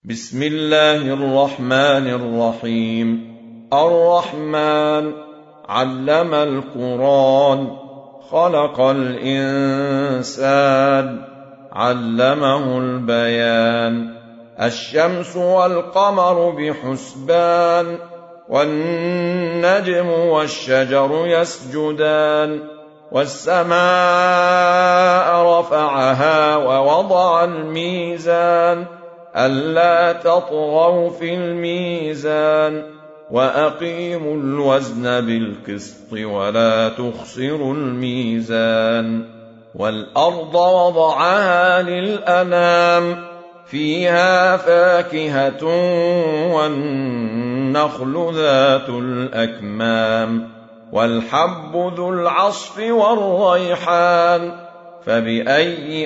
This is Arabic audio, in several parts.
بسم الله الرحمن الرحيم. الرحمن علم القرآن، خلق الإنسان، علمه البيان. الشمس والقمر بحسبان، والنجم والشجر يسجدان. والسماء رفعها ووضع الميزان، ألا تطغوا في الميزان، وأقيموا الوزن بالقسط ولا تخسروا الميزان. والأرض وضعها للأنام، فيها فاكهة والنخل ذات الأكمام، والحب ذو العصف والريحان. فبأي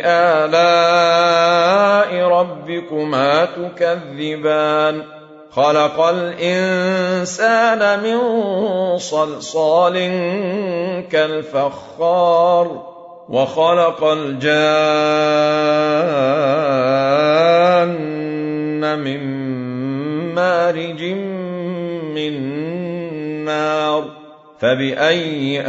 آلاء ربكما تكذبان؟ خلق الإنسان من صلصال كالفخار، وخلق الجان من مارج من نار. فبأي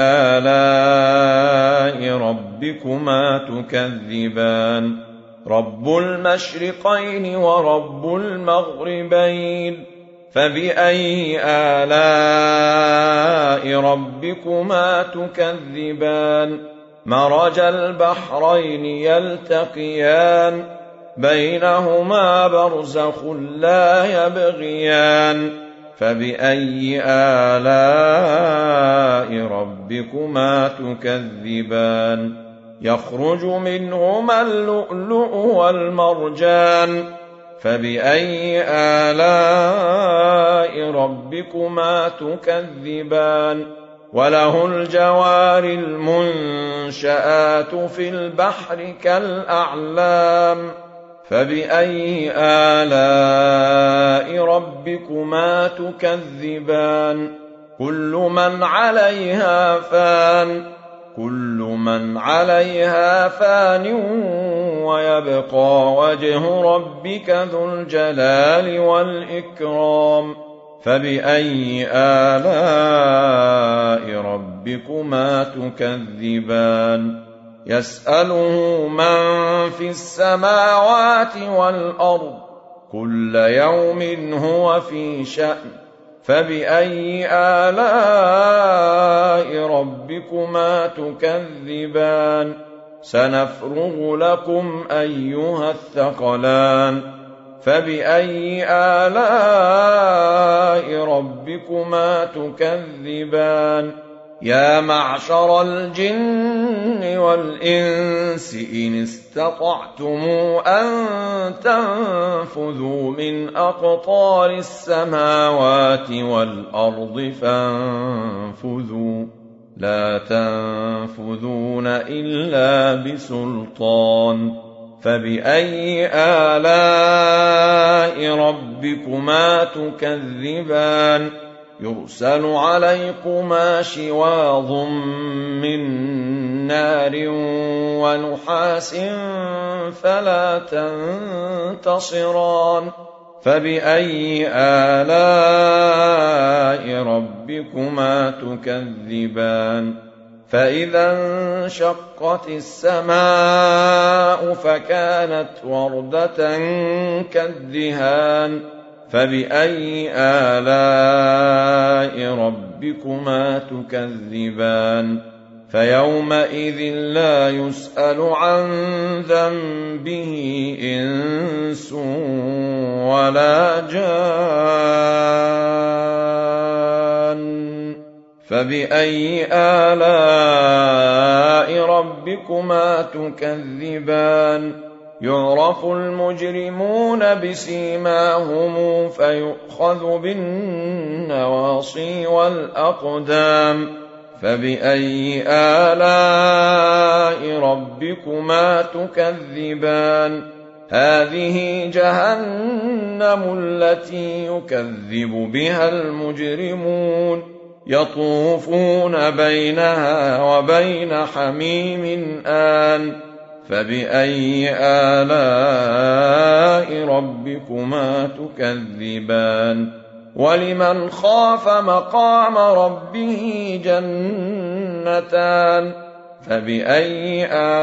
آلاء ربكما تكذبان؟ رب المشرقين ورب المغربين. فبأي آلاء ربكما تكذبان؟ مرج البحرين يلتقيان، بينهما برزخ لا يبغيان. فبأي آلاء ربكما تكذبان؟ يخرج منهما اللؤلؤ والمرجان. فبأي آلاء ربكما تكذبان؟ وله الجوار المنشآت في البحر كالأعلام. فبأي آلاء ربكما تكذبان؟ كل من عليها فان، ويبقى وجه ربك ذو الجلال والإكرام. فبأي آلاء ربكما تكذبان؟ يسأله من في السماوات والأرض، كل يوم هو في شأن. فبأي آلاء ربكما تكذبان؟ سنفرغ لكم أيها الثقلان. فبأي آلاء ربكما تكذبان؟ يا معشر الجن والإنس إن استطعتم أن تنفذوا من أقطار السماوات والأرض فانفذوا، لا تنفذون إلا بسلطان. فبأي آلاء ربكما تكذبان؟ يرسل عليكما شواظ من نار ونحاس فلا تنتصران. فبأي آلاء ربكما تكذبان؟ فإذا انشقت السماء فكانت وردة كالدهان. فبأي آلاء ربكما تكذبان؟ فيومئذ لا يسأل عن ذنبه إنس ولا جان. فبأي آلاء ربكما تكذبان؟ يعرف المجرمون بسيماهم فيؤخذ بالنواصي والأقدام. فبأي آلاء ربكما تكذبان؟ هذه جهنم التي يكذب بها المجرمون، يطوفون بينها وبين حميم آن. فبأي آلاء ربكما تكذبان ولمن خاف مقام ربه جنتان فبأي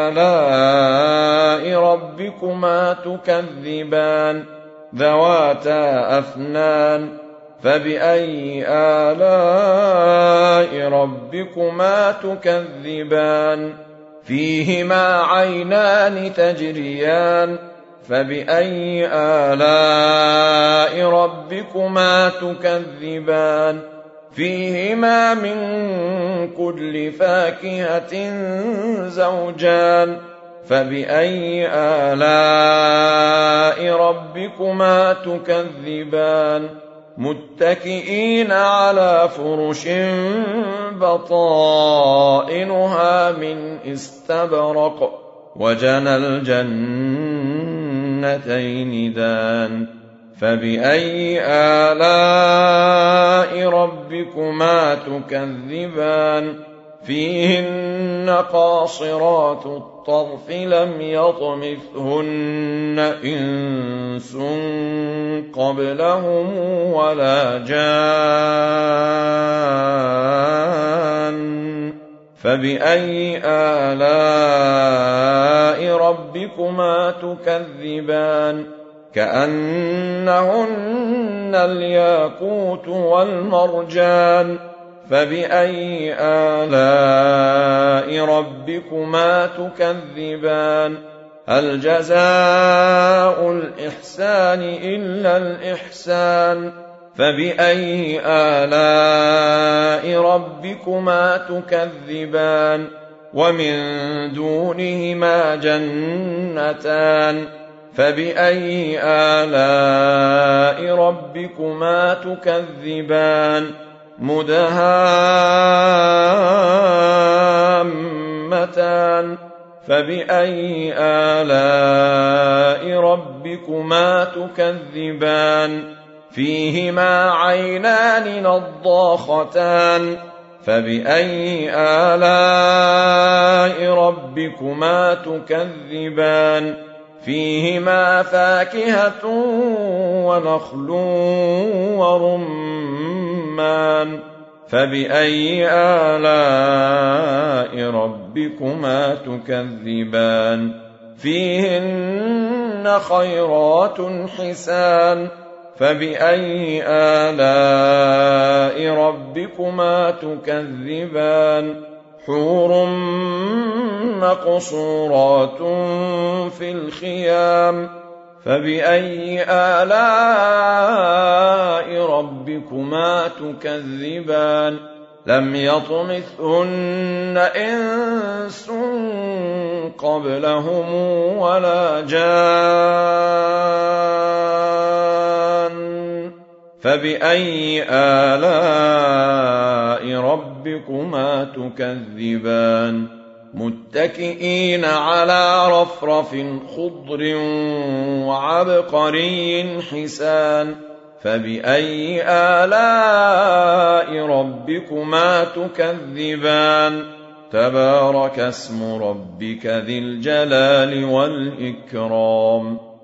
آلاء ربكما تكذبان ذواتا أفنان فبأي آلاء ربكما تكذبان فيهما عينان تجريان فبأي آلاء ربكما تكذبان فيهما من كل فاكهة زوجان فبأي آلاء ربكما تكذبان متكئين على فرش بطائنها من استبرق وجنى الجنتين دان فبأي آلاء ربكما تكذبان فيهن قاصرات الطرف لم يطمثهن إنس قبلهم ولا جان فبأي آلاء ربكما تكذبان كأنهن الياقوت والمرجان فبأي آلاء ربكما تكذبان هل جزاء الإحسان إلا الإحسان فبأي آلاء ربكما تكذبان ومن دونهما جنتان فبأي آلاء ربكما تكذبان مدهامتان فبأي آلاء ربكما تكذبان فيهما عينان نضاختان فبأي آلاء ربكما تكذبان فيهما فاكهة ونخل ورمان فبأي آلاء ربكما تكذبان فيهن خيرات حسان فبأي آلاء ربكما تكذبان حور مقصورات في الخيام فبأي آلاء ربكما تكذبان لم يطمثهن إنس قبلهم ولا جان فبأي آلاء ربكما تكذبان متكئين على رفرف خضر وعبقري حسان فبأي آلاء ربكما تكذبان تبارك اسم ربك ذي الجلال والإكرام